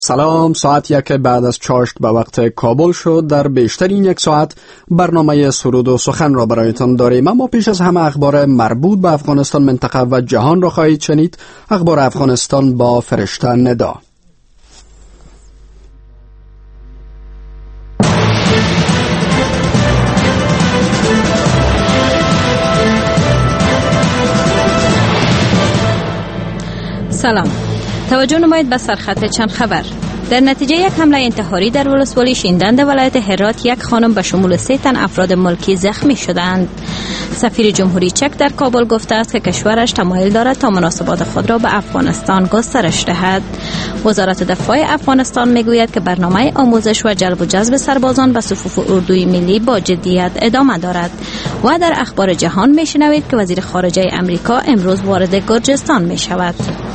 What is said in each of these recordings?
سلام، ساعت 1 بعد از چاشت به وقت کابل شد. در بیشترین یک ساعت برنامه سرود و سخن را برایتان داریم، اما پیش از همه اخبار مربوط به افغانستان، منطقه و جهان را خواهید شنید. اخبار افغانستان با فرشته ندا. سلام، توجه نمایید به سرخط چند خبر. در نتیجه یک حمله انتحاری در ولسوالی شیندند ولایت هرات، یک خانم به شمول 3 تن افراد ملکی زخمی شدند. سفیر جمهوری چک در کابل گفته است که کشورش تمایل دارد تا مناسبات خود را به افغانستان گسترش دهد. وزارت دفاع افغانستان میگوید که برنامه آموزش و جلب و جذب سربازان به صفوف اردوی ملی با جدیت ادامه دارد. و در اخبار جهان میشنوید که وزیر خارجه امریکا امروز وارد گرجستان میشود.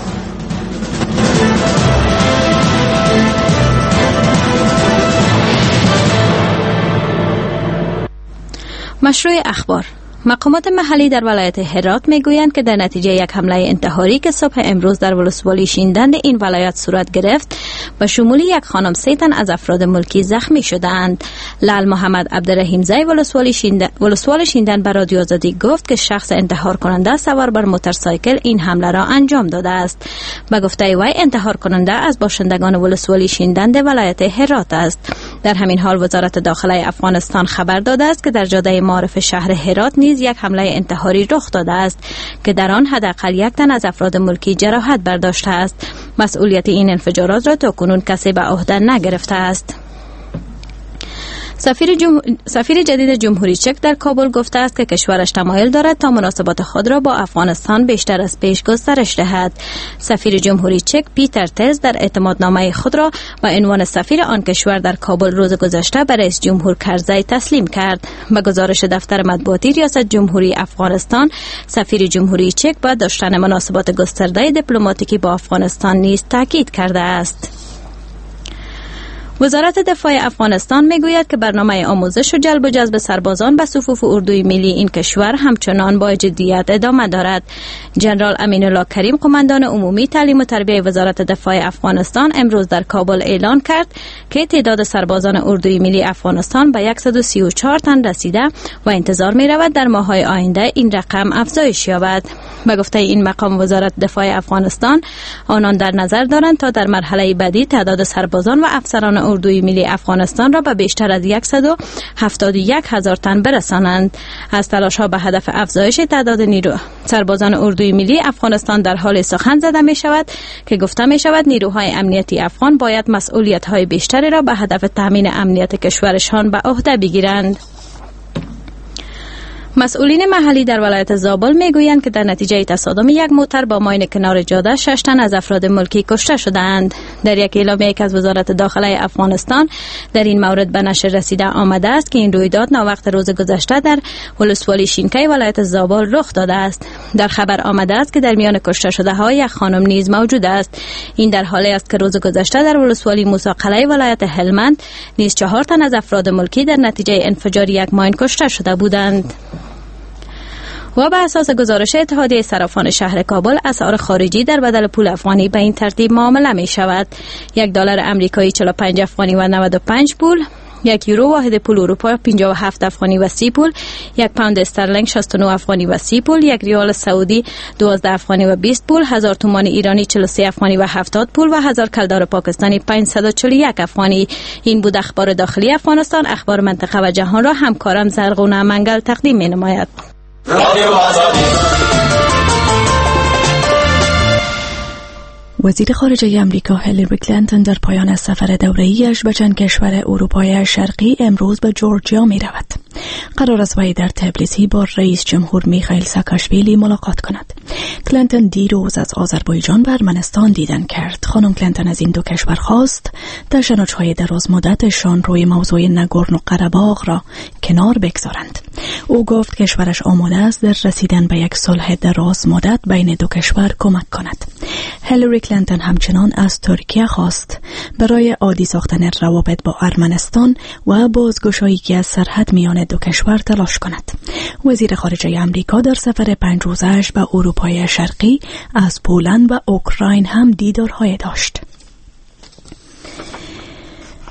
مشروع اخبار. مقامات محلی در ولایت هرات میگویند که در نتیجه یک حمله انتحاری که صبح امروز در ولسوالی شیندند این ولایت صورت گرفت، به شمول یک خانم 3 تن از افراد ملکی زخمی شدند. لال محمد عبدالرحیم زی ولسوال شیندند به رادیو آزادی گفت که شخص انتحار کننده سوار بر موتورسایکل این حمله را انجام داده است. به گفته وی انتحار کننده از باشندگان ولسوالی شیندند ولایت هرات است. در همین حال وزارت داخله افغانستان خبر داده است که در جاده معارف شهر هرات نیز یک حمله انتحاری رخ داده است که در آن حداقل 1 تن از افراد ملکی جراحت برداشته است. مسئولیت این انفجارات را تاکنون کسی به عهده نگرفته است. سفیر جدید جمهوری چک در کابل گفته است که کشورش تمایل دارد تا مناسبات خود را با افغانستان بیشتر از پیش گسترش دهد. سفیر جمهوری چک پیتر تز در اعتمادنامه خود را با عنوان سفیر آن کشور در کابل روز گذشته به رئیس جمهور کرزی تسلیم کرد. به گزارش دفتر مطبوعاتی ریاست جمهوری افغانستان، سفیر جمهوری چک با داشتن مناسبات گسترده دیپلماتیکی با افغانستان نیز تاکید کرده است. وزارت دفاع افغانستان میگوید که برنامه آموزش و جلب و جذب سربازان به صفوف اردوی ملی این کشور همچنان با جدیت ادامه دارد. جنرال امین الله کریم، قماندان عمومی تعلیم و تربیت وزارت دفاع افغانستان، امروز در کابل اعلان کرد که تعداد سربازان اردوی ملی افغانستان به 134 تن رسیده و انتظار می رود در ماه‌های آینده این رقم افزایش یابد. به گفته این مقام وزارت دفاع افغانستان، آنان در نظر دارند تا در مرحله بعدی تعداد سربازان و افسران اردوی ملی افغانستان را به بیشتر از 171,000 تن برسانند. از تلاش‌ها به هدف افزایش تعداد سربازان اردوی ملی افغانستان در حال سخن زده می شود که گفته می شود نیروهای امنیتی افغان باید مسئولیت‌های بیشتری را به هدف تامین امنیت کشورشان به عهده بگیرند. مسئولین محلی در ولایت زابل میگویند که در نتیجه تصادم یک موتر با ماین کنار جاده 6 تن از افراد ملکی کشته شدند. در یک اعلامیه که از وزارت داخله افغانستان در این مورد به نشر رسیده آمده است که این رویداد ناوقت روز گذشته در ولسوالی شینکی ولایت زابل رخ داده است. در خبر آمده است که در میان کشته شده ها یک خانم نیز موجود است. این در حالی است که روز گذشته در ولسوالی موسی قلعه ولایت هلمند نیز 4 تن از افراد ملکی در نتیجه انفجار یک ماین کشته شده بودند. و به اساس گزارش اتحادیه صرافان شهر کابل، اسعار خارجی در بدل پول افغانی به این ترتیب معامله می شود: $1 آمریکایی 45 افغانی و 95 پول، 1 یورو واحد پول اروپا 57 افغانی و 30 پول، 1 پوند استرلینگ 69 افغانی و 30 پول، 1 ریال سعودی 12 افغانی و 20 پول، 1000 تومان ایرانی 43 افغانی و 70 پول و 1000 کلدار پاکستانی 541 افغانی. این بود اخبار داخلی افغانستان. اخبار منطقه و جهان را همکارم زرغونه منگل تقدیم می نماید. وزیر خارجه امریکا هیلاری کلینتون در پایان سفر دوره‌ایش به چند کشور اروپای شرقی امروز به جورجیا می رود. قرار است وی در تبلیسی با رئیس جمهور میخائیل ساکاشویلی ملاقات کند. کلینتون دیروز از آذربایجان و ارمنستان دیدن کرد. خانم کلینتون از این دو کشور خواست تشنج‌های دراز مدتشان روی موضوع ناگورنو قره‌باغ را کنار بگذارند. او گفت کشورش آماده است در رسیدن به یک صلح دراز مدت بین دو کشور کمک کند. هیلاری کلینتون همچنان از ترکیه خواست برای عادی ساختن روابط با ارمنستان و بازگشایی از سرحد میان دو کشور تلاش کند. وزیر خارجه امریکا در سفر 5 روزه‌اش به اروپای شرقی از پولند و اوکراین هم دیدارهای داشت.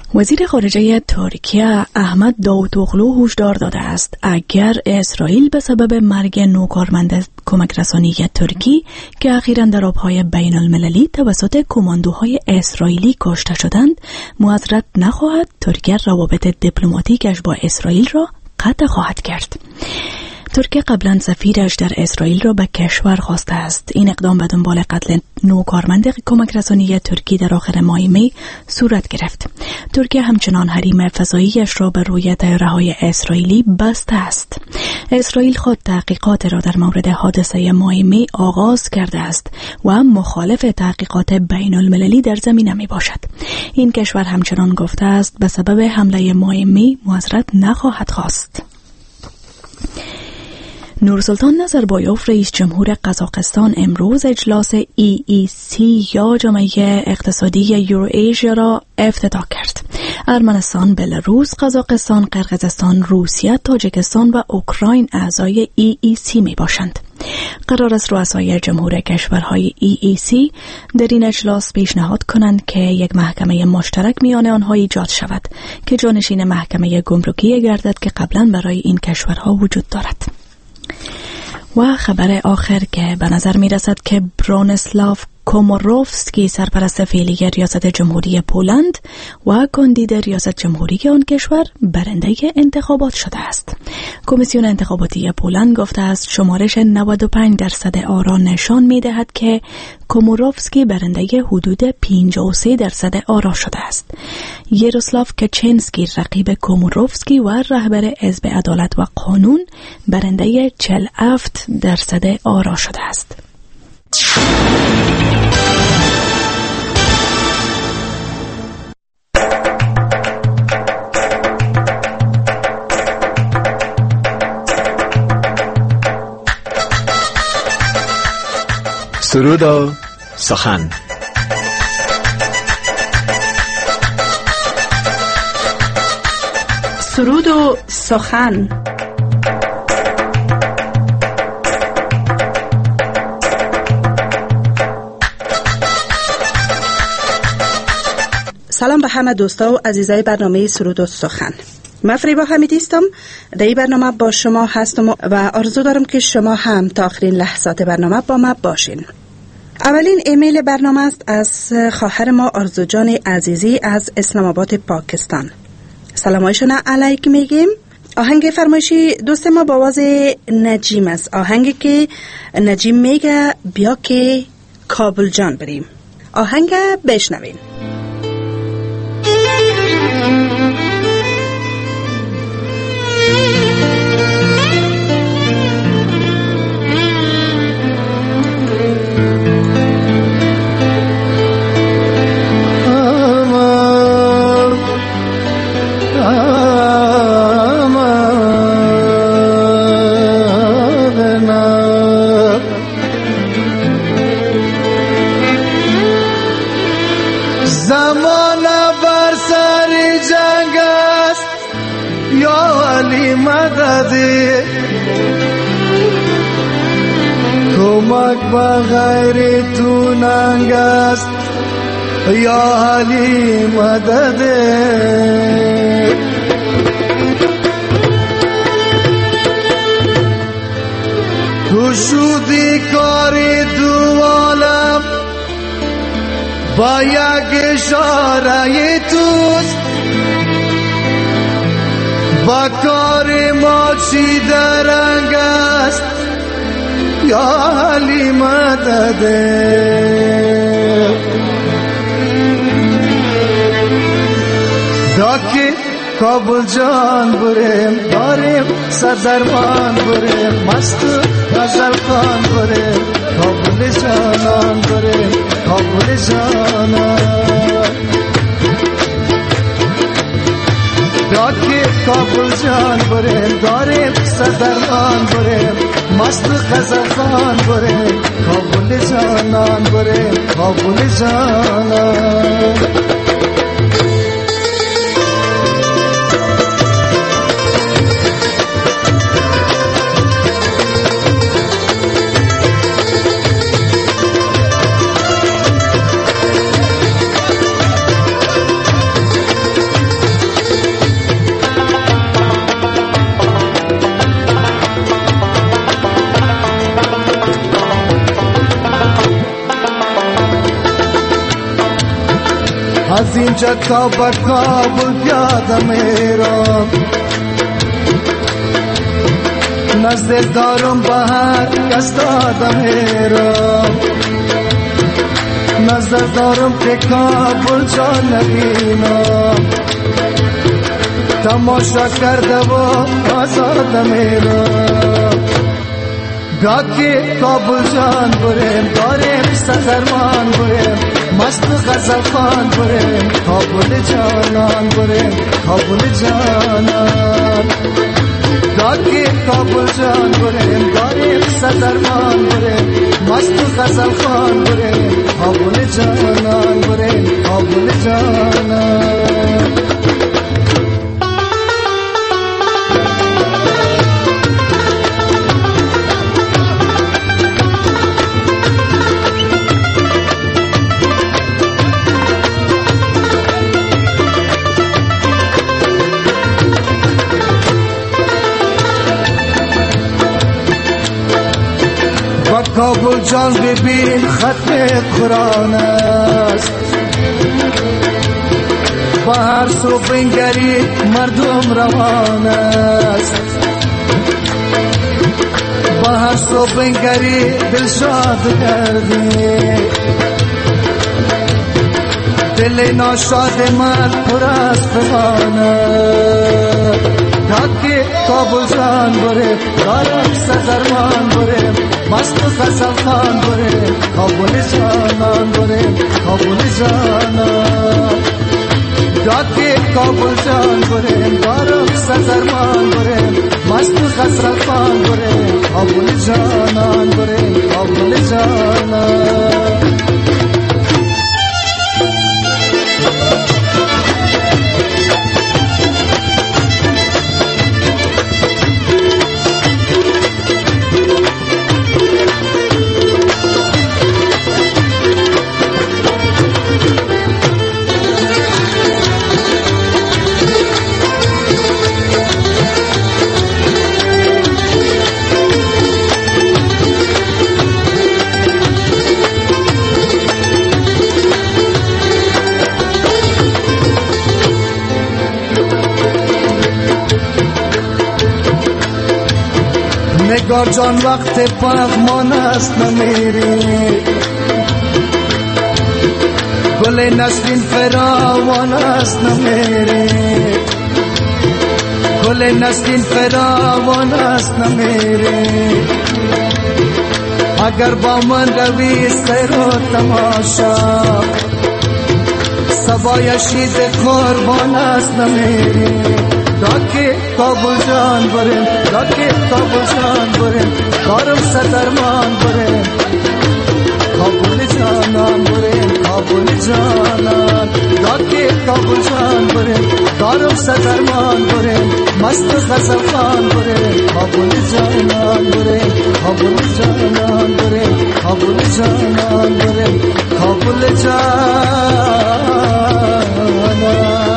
وزیر خارجه ترکیه احمد داوطوغلو هشدار داده است اگر اسرائیل به سبب مرگ نوکارمند کمک رسانی ترکی که اخیراً در آبهای بین المللی توسط کماندوهای اسرائیلی کشته شدند معذرت نخواهد، ترکیه روابط دیپلماتیکش با اسرائیل را قطع خواهد کرد. ترکیه قبلا سفیرش در اسرائیل را به کشور خواسته است. این اقدام به دنبال قتل 9 کارمند کمک رسانی ترکی در آخر ماه می صورت گرفت. ترکیه همچنان حریم فضاییش را به روی طیاره‌های اسرائیلی بسته است. اسرائیل خود تحقیقات را در مورد حادثه ماه می آغاز کرده است و مخالف تحقیقات بین المللی در زمینه می باشد. این کشور همچنان گفته است به سبب حمله ماه می معذرت نخواهد خواست. نورسلطان نظربایوف رئیس جمهور قزاقستان امروز اجلاس EEC یا جامعه اقتصادی یورو-ایژیا را افتتاح کرد. ارمنستان، بلاروس، قزاقستان، قرقیزستان، روسیه، تاجیکستان و اوکراین اعضای EEC می باشند. قرار است رؤسای جمهور کشورهای EEC در این اجلاس پیشنهاد کنند که یک محکمه مشترک میان آنها ایجاد شود که جانشین محکمه گمرکی گردد که قبلا برای این کشورها وجود دارد. و خبر آخر که به نظر می رسد که برونیسلاو کوموروفسکی سرپرست فعلی ریاست جمهوری پولند و کاندید ریاست جمهوری آن کشور برنده انتخابات شده است. کمیسیون انتخاباتی پولند گفته است شمارش 95% آرا نشان می دهد که کوموروفسکی برنده حدود 53% آرا شده است. یروسلاو کچنسکی رقیب کوموروفسکی و رهبر حزب عدالت و قانون برنده 47% آرا شده است. سرود و سخن. سرود و سخن. سلام به همه دوستا و عزیزای برنامه سرود و سخن. من فریبا حمیدی هستم. در این برنامه با شما هستم و آرزو دارم که شما هم تا آخرین لحظات برنامه با ما باشین. اولین ایمیل برنامه است از خواهر ما آرزو جان عزیزی از اسلام آباد پاکستان. سلامایشون علیک میگیم. آهنگ فرمایشی دوست ما با آواز نجیم است. آهنگی که نجیم میگه بیا که کابل جان بریم. آهنگ بشنوین. کمک بغیر تو ننگ است یا علی مدد تو شدی کاری دو عالم با یک اشاره توست با کار ما چی درنگ است یا علی مدد داکی کابل جان بریم داریم صدرمان بریم مست غزل خان بریم کابل جانان بریم کابل جانان داکی کابل جان بریم داریم صدرمان بریم مست غزل خان بریم کابل جانان بریم کابل جانان از اینجا تا به کابل پیاده میرم، نزد دارم به هر کس داده میرم، نزد دارم که کابل جا نبینم، تماشا کرده و آزاده میرم. گاکی کابل جان بریم، داریم سزرمان بریم، مست غزل خان بریم، کابل جانان بریم، کابل جانان. گاکی کابل جان بریم، داریم سزرمان بریم، مست غزل خان بریم، کابل جانان بریم، کابل جانان. کابل جان ببین ختم قرآن است، با هر سو بنگری مردم روان است، با هر سو بنگری دل شاد کردی، دل ناشاد من پر از فغان است. گاکی کابل جان بریم، دارم سزرمان بریم، مست غزل خان بریم، کابل جانان بریم، کابل جانان. گاکی کابل جان بریم، دارم سزرمان بریم، مست غزل خان بریم، کابل جانان بریم، کابل جانان. نگار جان وقت پغمان است نمیری، گل نسرین فراوان است نمیری، گل نسرین فراوان است نمیری. اگر با من روی سیر و تماشا، سبای شید قربان است نمیری. گاکی کابل جان بریم، گاکی کابل جان بریم، دارم سزرمان بریم، کابل جانان بریم، کابل جانان. گاکی کابل جان بریم، دارم سزرمان بریم، مست غزل خان بریم، کابل جانان بریم، کابل جانان بریم، کابل جانان بریم، کابل جانان.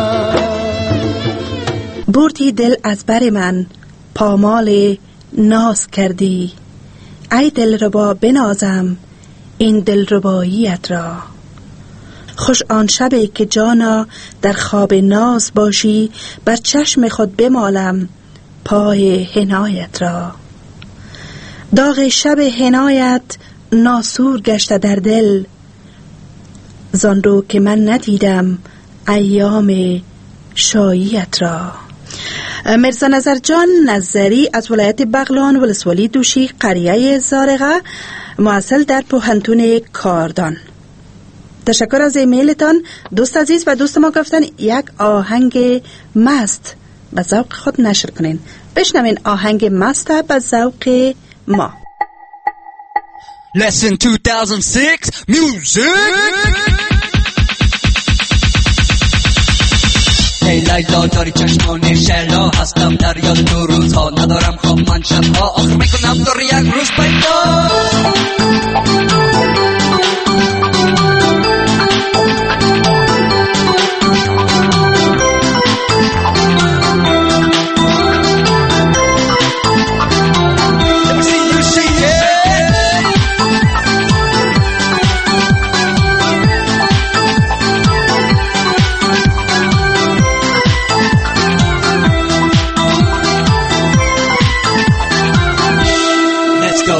بردی دل از بر من، پامال ناز کردی، ای دلربا بنازم این دلرباییت را. خوش آن شبی که جانا در خواب ناز باشی، بر چشم خود بمالم پای حنایت را. داغ شب حنایت ناسور گشته در دل، زان رو که من ندیدم ایام شاییت را. مرزا نظر جان نظری از ولایت بغلان ولسوالی دوشی قریه زارقه، محصل در پوهنتون کاردان. تشکر از ایمیلتان دوست عزیز. و دوست ما گفتن یک آهنگ مست به ذوق خود نشر کنین. بشنوین آهنگ مست به ذوق ما. Lesson 2006 Music. ای لیلا داری چشمان شلا، هستم در یاد تو روزها، ندارم خواب من شبها، آخر میکنم دور یک روز پیدا.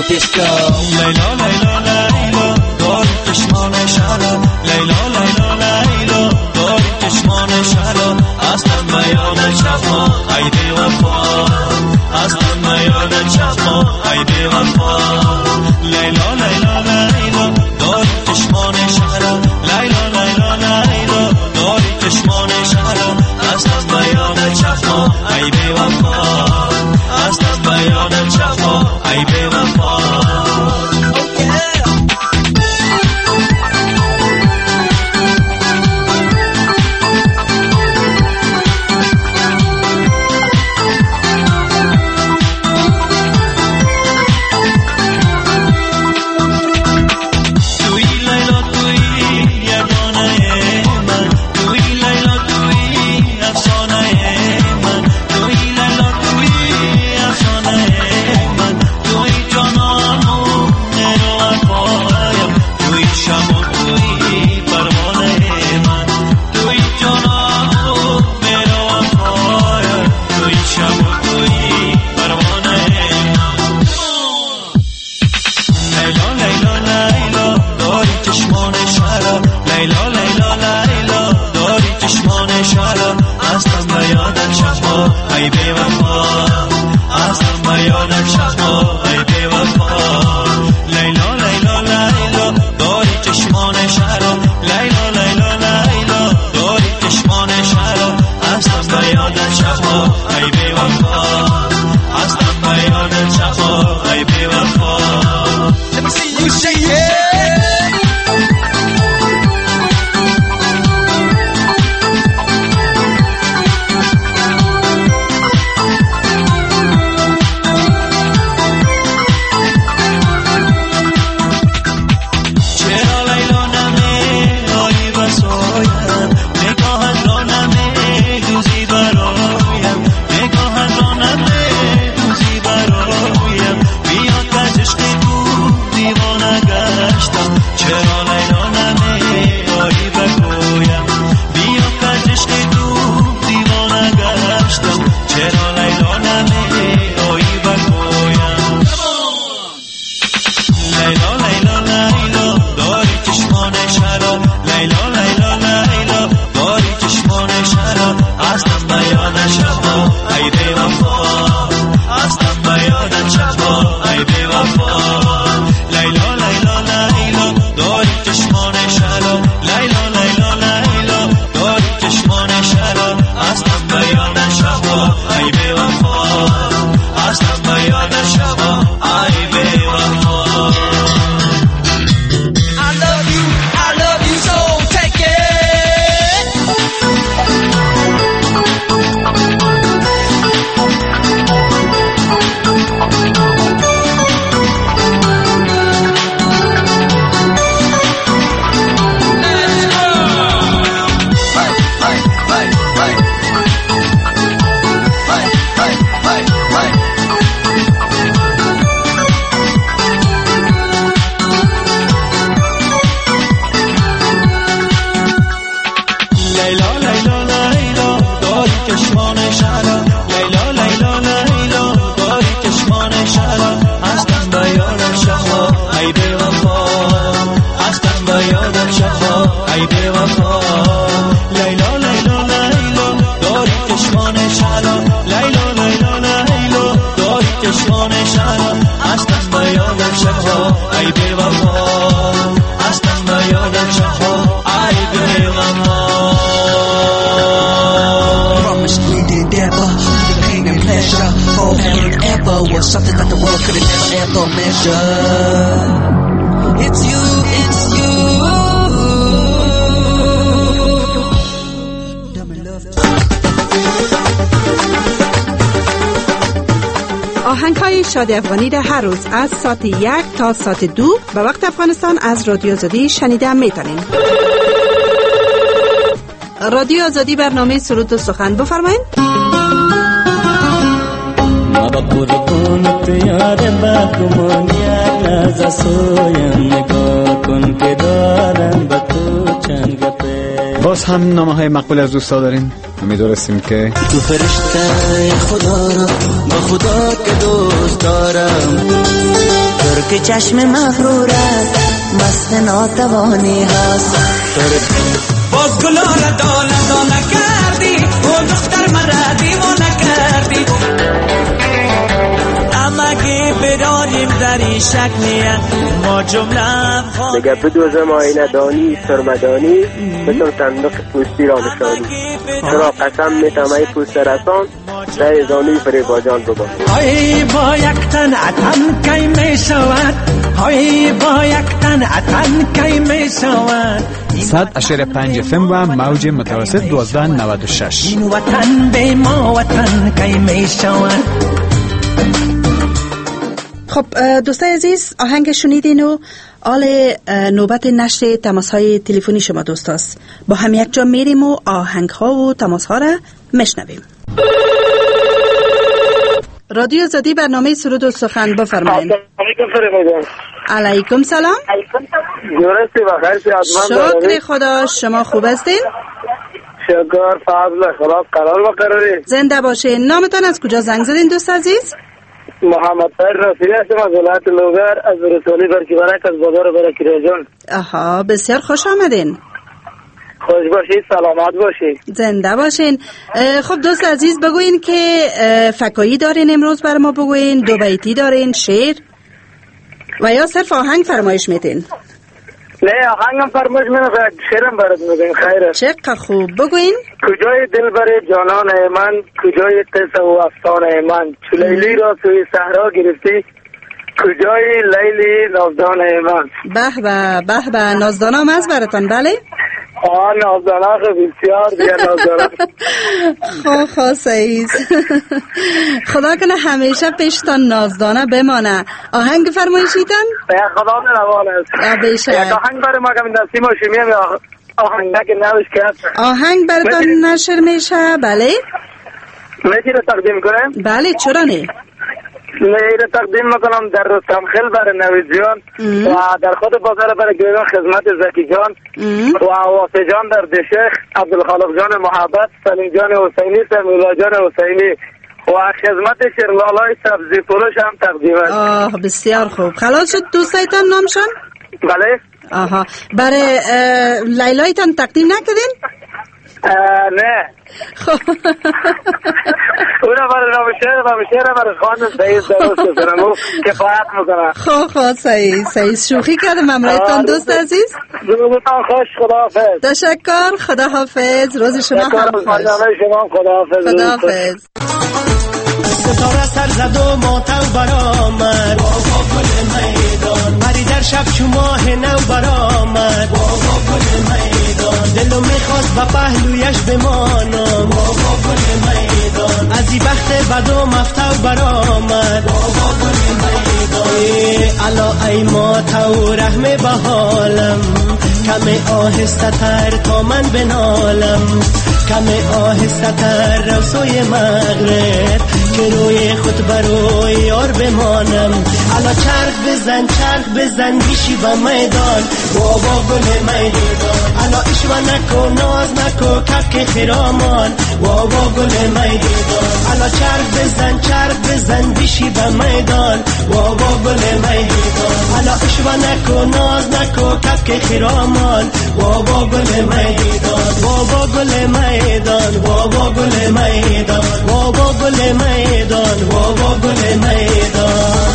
دیسکو لیلا لیلا لیلا داری چشمان شهلا لیلا لیلا لیلا داری چشمان شهلا اصلا بیان شما ای بی وفا اصلا بیان شما ای بی وفا لیلا لیلا لیلا داری چشمان شهلا لیلا لیلا لیلا داری چشمان شهلا اصلا بیان شما ای بی وفا اصلا بیان شما ای بی وفا Something that the world could have never ever measured. It's you, it's you. آهنگ‌های شاد افغانی را هر روز از ساعت 1 تا ساعت 2 به وقت افغانستان از رادیو آزادی شنیده میتونین. رادیو آزادی برنامه سرود و سخن بفرمایید. قربونت یار بدگمانیت از سویم نگاه کن که دارم به تو چند گپه. باز هم نامه‌های مقبول از دوستا دارین. امیدوارستیم که تو فرشته خدا را با خدا که دوست دارم، ترک چشم مغرور است مست ناتوانی هست باز گلا را داله داله کردی او دختر مرا دیوانه کردی امگه برانیم در این شک نیه ما جمله نگه بدوزم آینه دانی سرمدانی بتون صندوق پوستی را نشانی چرا قسم میتم ای پوست رسان در زانوی فریباجان ببان های با یک تن اتن کی می شود های با یک تن اتن کی می شود 100.5 FM و موج متوسط 1296 این وطن به ما وطن کی می شود. خب دوستای عزیز آهنگ شنیدین و آل نوبت نشر تماس های تلفنی شما دوستاست. با هم یک جا میریم و آهنگ ها و تماس ها را میشنویم. رادیو زدی برنامه سرود و سخن بفرمایید. علیکم سلام. شکر خدا شما خوب هستین؟ شکر فضل خدا قرار و قراری زنده باشین. نامتان از کجا زنگ زدین دوست عزیز؟ محمد طاهر رفیعی هستم از ولایت لوگر از رسولی برکی برک از بازار برکی رجان. آها بسیار خوش آمدین. خوش باشید سلامت باشید زنده باشین. خب دوست عزیز بگوین که فکایی دارین امروز بر ما بگوین دو بیتی دارین شعر و یا صرف آهنگ فرمایش میتین؟ نه آهنگم فرمایش میتین شعرم برات میگین خیره چقدر خوب بگوین. کجای دل بر جانان من کجای قصه و افسانه من چو لیلی را سوی صحرا گرفتی کجای لیلی نازدان من. به به به به نازدانا هم از براتان بله؟ نازدانا بسیار دیگه نازدانا خب سعید خدا کنه همیشه پیشتان نازدانه بمانه. آهنگ فرمایشیتن؟ خدا نروان است بیشه یک آهنگ برای ما که دستی ما شمیم آهنگ که نوش کرد آهنگ براتان نشر میشه بله؟ میتونه تقدیم کنم؟ بله چرا نه؟ میره تقدیم میکنم در رستمخیل برای نوید جان و در خود بازار برای گریان خدمت زکی جان و واسه جان در دشیخ عبدالخالق جان محبت سلیم جان حسینی سمیلا جان حسینی و خدمت شیرلالای سبزی فروش هم تقدیم است. بسیار خوب. خلاص شد دوستایتان نامشان؟ بله. آها برای لیلایتان تقدیم نکردین؟ نه اونا برای نامشهر برای خانم سعید درست کنم کفایت میکنم. خب سعید شوخی کردم امرایتان دوست عزیز. روزتان خوش خداحافظ. تشکر خداحافظ. روز شما هم خوش. خداحافظ. ستاره سر زد و ماتو برآمد بابا گل میدان پری در شب چو ماه نو برآمد بابا گل میدان دلو میخواست با پهلویش بمانم بابا گل میدان از این بخت بدو مفتو برآمد بابا گل میدان الا ای ماتو رحم به حالم کم آهسته تر تا من بنالم کم آهسته تر رو سوی مغرب که روی خود بروی یار بمانم الا چرخ بزن بیشی با میدان بابا گل میدان الا اشوا نکو ناز نکو کفک خرامان بابا گل میدان الا چرخ بزن بیشی با میدان بابا گل میدان الا اشوا نکو ناز نکو کفک خرامان بابا گل میدان بابا گل میدان بابا گل میدان بابا گل میدان بابا گل میدان.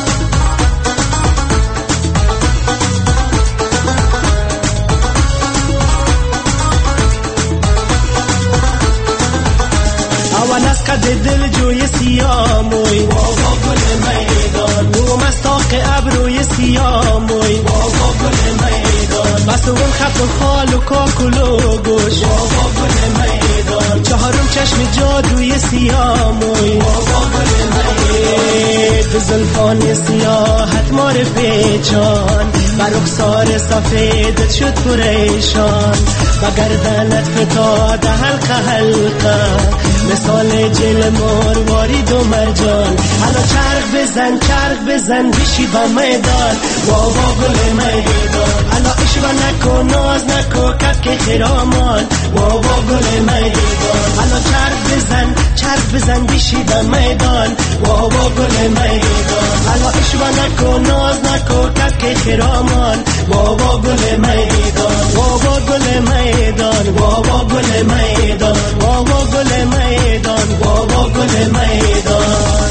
اول از قد دل جوی سیاموی بابا گل میدان بو مستاق ابروی سیاموی بابا گل میدان مسئول خط و خال و کاکلو گوش بابا گل میدان چهارم چشم جادوی سیاموی بابا گل میدان به زلفان سیاحت مار پیچان و رخسار سفیدت شد پریشان و گردنت فتاد حلقه حلقه مثال جل مروارید و مرجان حالا چرخ بزن بیشی با میدان بابا گل میدان حالا اشوا نکو ناز نکو کفک خرامان بابا گل میدان حالا چرخ بزن بیشی به میدان بابا گل میدان حالا اشوا نکن ناز نکن کک خرامان بابا گل میدان بابا گل میدان بابا گل میدان بابا گل میدان بابا گل میدان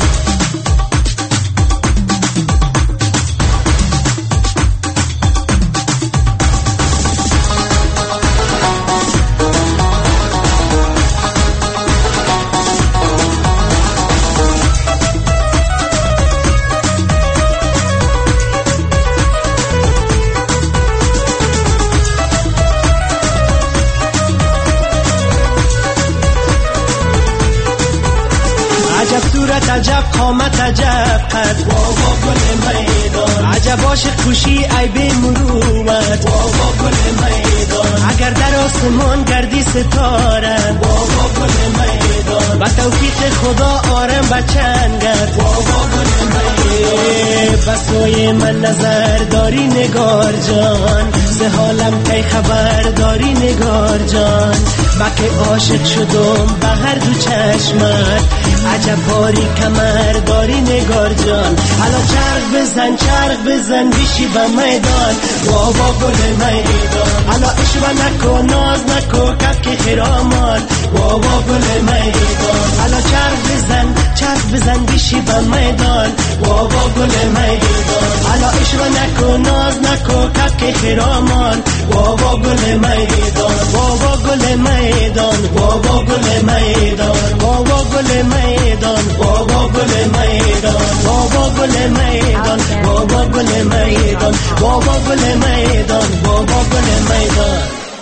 عجب قامت عجب قد بابا گل میدان عجب عاشق خوشی ای بی مروت بابا گل میدان اگر در آسمان گردی ستاره بابا گل میدان با توفیق خدا آرم بچنگت بابا گل میدان بسوی من نظر داری نگار جان سه حالم کی خبر داری نگار جان با که عاشق شدم به هر دو چشمت عجب باری کمر داری نگار جان حالا چرخ بزن بیشی به میدان بابا گل میدان حالا اشوا نکن ناز نکن کک خرامان بابا گل میدان حالا چرخ بزن بیشی به میدان بابا گل میدان حالا اشوا نکن ناز نکن کک خرامان بابا گل میدان بابا گل میدان بابا گل میدان بابا گل میدان بابا گل میدان بابا گل میدان بابا گل میدان بابا گل میدان بابا گل میدان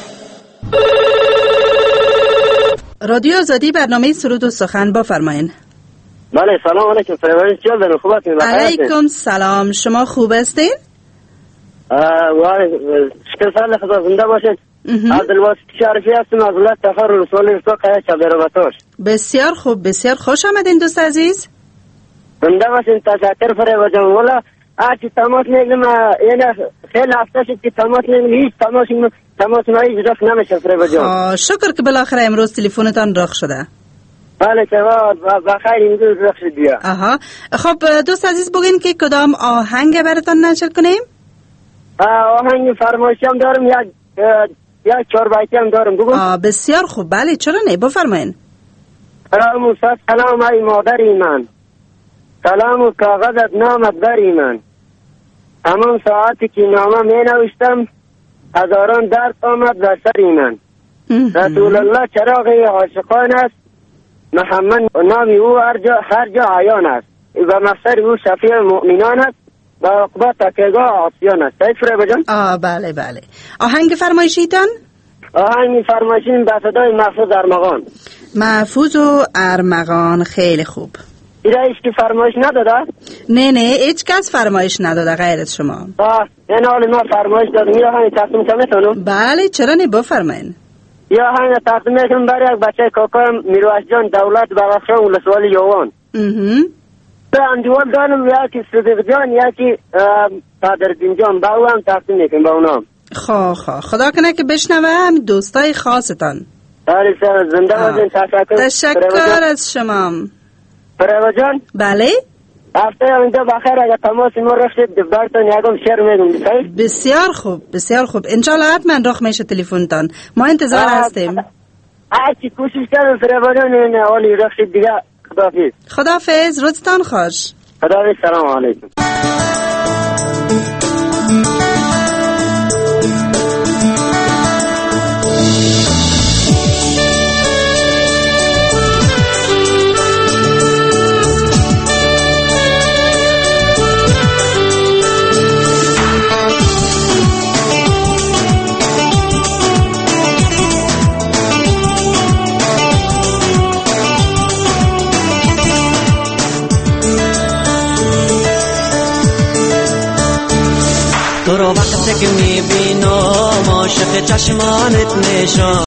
رادیو آزادی برنامه سرود و سخن بفرمایین. بله سلام علیکم فرمایید چیکار دارین خوب هستین؟ علیکم سلام شما خوب هستین؟ شکر سال خدا زنده باشین. عبدالواسط شریفی هستم از ولایت تخار ولسوالی رفاق چبربتاش. بسیار خوب بسیار خوش آمدین دوست عزیز. زنده باشین تشکر فرمایید جان والا آتی تماس میگم یعنی خیلی هفته شد که تماس میگم هیچ تماس هیچ رفت نمیشه فرمایید جان. شکر که بالاخره امروز تلفنتان رخ شده. بله که بخیر امروز رخ شد بیا. آها خب دوست عزیز بگین که کدام آهنگ براتون نشر کنیم؟ آهنگ فرمایشی هم دارم یک 4 بیتی هم دارم بگو. بسیار خوب بله چرا نه بفرمایین. سلام ای مادری من سلام و کاغذت نامت بری من همان ساعتی که نامه می نوشتم هزاران درد آمد بر سری من رسول الله چراغ عاشقان است محمد نامی او هر جا عیان است و مفسر او شفیع مؤمنان است و عقبه تکیگاه عاصیان است. صحیح بجان؟ بله بله. آهنگ فرمایشیتان؟ آهنگ فرمایشیم به صدای محفوظ ارمغان. محفوظ و ارمغان خیلی خوب. ایره ایشکی فرمایش نداده؟ نه هیچ کس فرمایش نداده غیر از شما. این حال ما فرمایش دادیم یا آهنگ تقدیم کمیتونم؟ بله چرا نه بفرمایین. یا آهنگ تقدیم میکنم برای یک بچه کاکایم میروش جان دولت بغخشان ولسوالی یوان. اندوال دارم یکی صدیق جان یکی قدردین جان با او هم تقدیم میکنم با اونام. خدا کنه که بشنوه هم دوستای خاصتان. بله سر زنده باشین تشکر از شما. فرما جان بله هفته اینجا بخیر اگر تماس ما رفتید براتون یکم شعر میگم. بسیار خوب انشالله حتما رخ میشه تلفنتان ما انتظار هستیم. هرچی کوشش کردم فرما جان این حالی رفتید دیگه. خداحافظ روزتان خوش. خداحافظ سلام علیکم. تو رو وقتی که میبینم عاشق چشمانت میشم